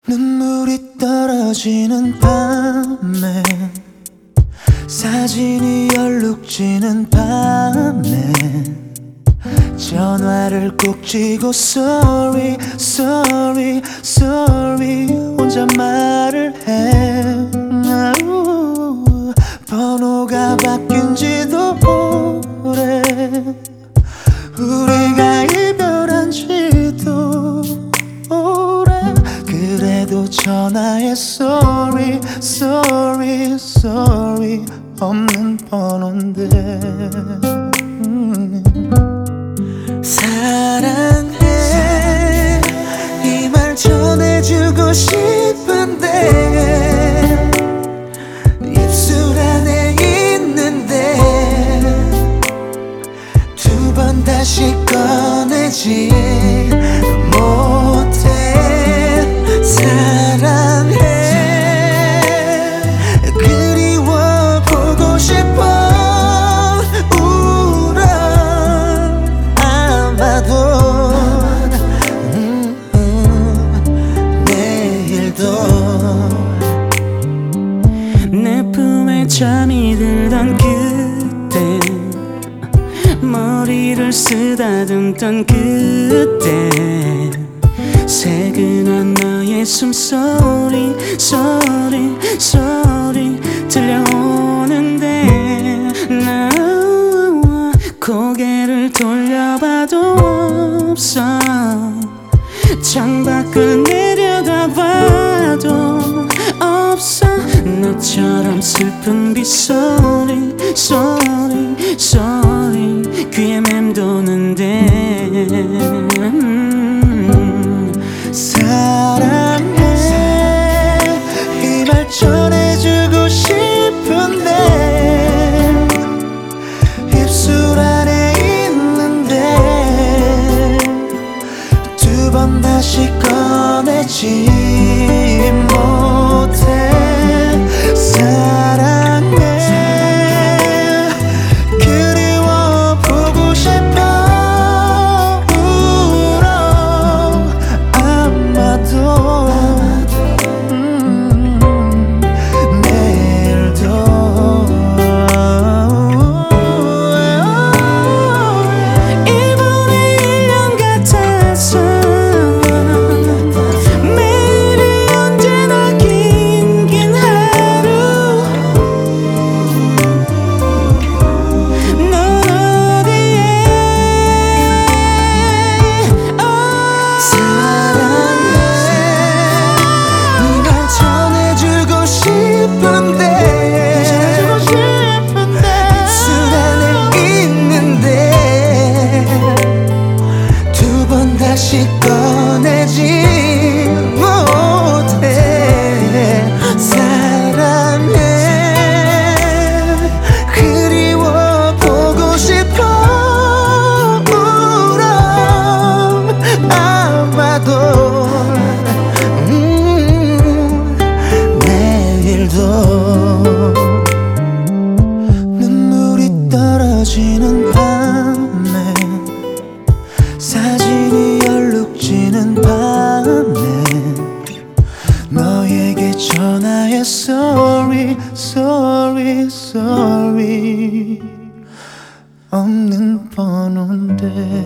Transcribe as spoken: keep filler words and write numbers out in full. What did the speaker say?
눈물이 떨어지는 밤에 사진이 얼룩지는 밤에 전화를 꼭 쥐고 Sorry, sorry, sorry 혼자 말을 해. 아우, 번호가 바뀐지도 오래, 우리가 이별한 지도 오래. 그래도 전화해 Sorry, sorry, sorry 없는 번호인데. 음. 사랑해 이 말 전해주고 싶은데 입술 안에 있는데 두 번 다시 꺼내지 못해. 사랑해 그리워 보고 싶어. 내 품에 잠이 들던 그때 머리를 쓰다듬던 그때 새근한 너의 숨소리 소리 소리 들려오는데 나 고개를 돌려봐도 없어. 창밖을 내려다봐도 없어. 너처럼 슬픈 빗소리 소리 소리 귀에 맴도는데. 음. 사랑해 이 말 전해주고 싶은데 입술 안에 있는데 두 번 다시 꺼내지 못해. 사랑해 그리워 보고 싶어. 울어 아마도 음, 내일도. 이번에 일 년 같아서 매일이 언제나 긴긴 하루. 넌 어디에? 어. 사랑해 이 말 전해주고 싶은데 입술 안에 있는데 두 번 다시 꺼내지 못해. 사랑해 그리워 보고 싶어. 울어 아마도 음, 내일도. 눈물이 떨어지는 밤에 사진이 얼룩지는 밤에 너에게 전화해 Sorry, sorry, sorry 없는 번호인데.